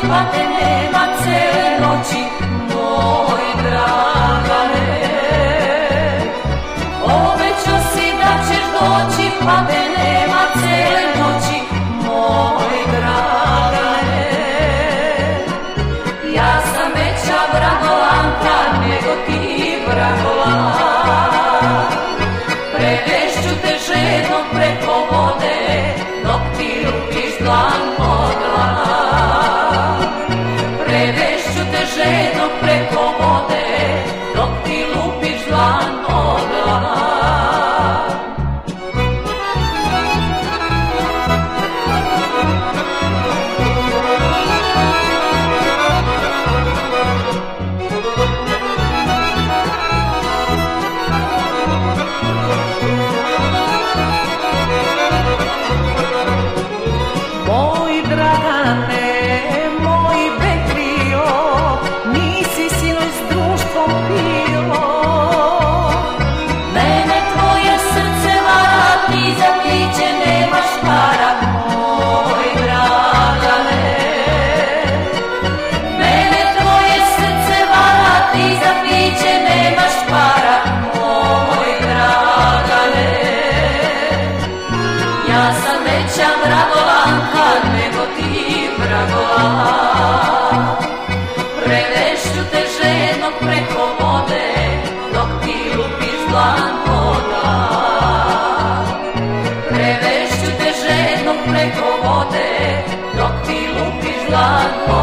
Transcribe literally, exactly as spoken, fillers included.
pa te nema cele noći, moj Dragane. Obećao si da ćeš doći, pa te nema cele noći, moj Dragane. Ja sam veća vragolanka nego ti vragolan. Prevešću te žedno preko vode, dok ti lupiš dlan po dlan. Prevešću te žedno preko vode, dok ti lupiš dlan po dlan. Moj Dragane, moj Petrio, nisi sinoć s društvom pio. Mene tvoje srce vara, ti za piće nemaš para, moj Dragane. Mene tvoje srce vara, ti za piće nemaš para, moj Dragane. Ja sam veća vragolanka nego ti vragolan. Prevešću te žedno preko vode, dok ti lupiš dlan po dlan. Prevešću te žedno preko vode, dok ti lupiš dlan po dlan.